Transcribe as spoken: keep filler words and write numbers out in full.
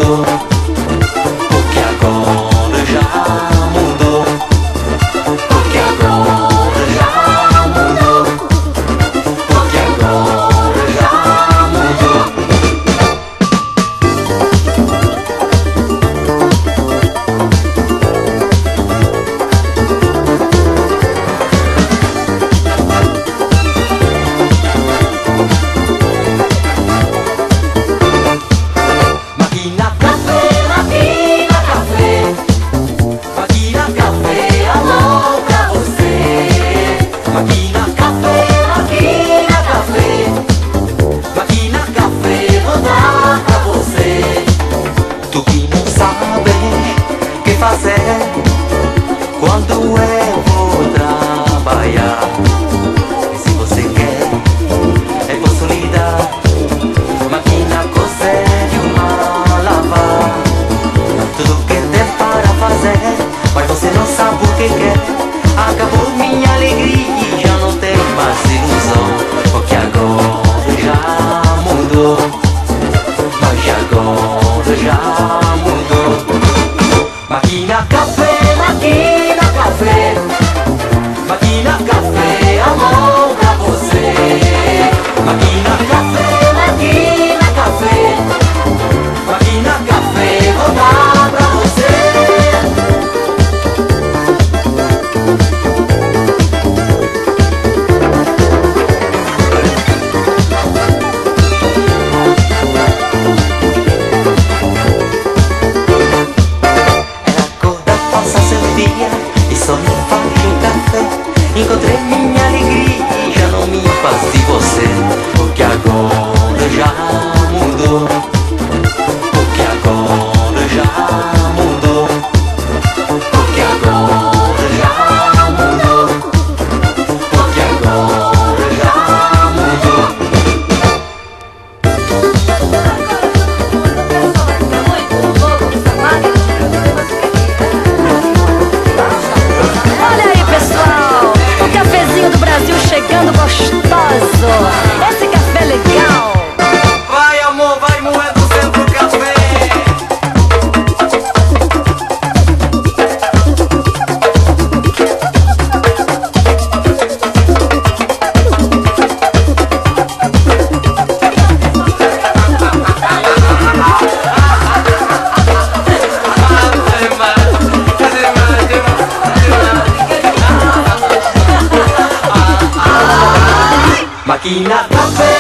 mudou, porque agora já mudou, porque agora já mudou, porque agora já mudou. Máquina café, máquina café, máquina café, alô pra você. Máquina café, máquina café, máquina café, vou dar pra você. Tu que não sabe o que fazer quando eu vou trabalhar. E se você quer, eu posso lhe dar. Máquina consegue uma lavar, tudo que tem para fazer, mas você não sabe o que quer. Acabou minha alegria, já não tem mais ilusão, porque agora já mudou, mas agora já mudou. Máquina café, máquina café, máquina café, amor pra você. Máquina café, máquina café, máquina café, vou dar pra você. Ela acorda, passa seu dia e só me faz um café. Encontrei minha alegria, já não me faço de você, porque agora já mudou, porque agora já mudou, porque agora já mudou, porque agora já mudou. Olha aí, pessoal, o cafezinho do Brasil chegando gostoso. Esse café legal. Vai amor, vai moendo sempre o café. Máquina café,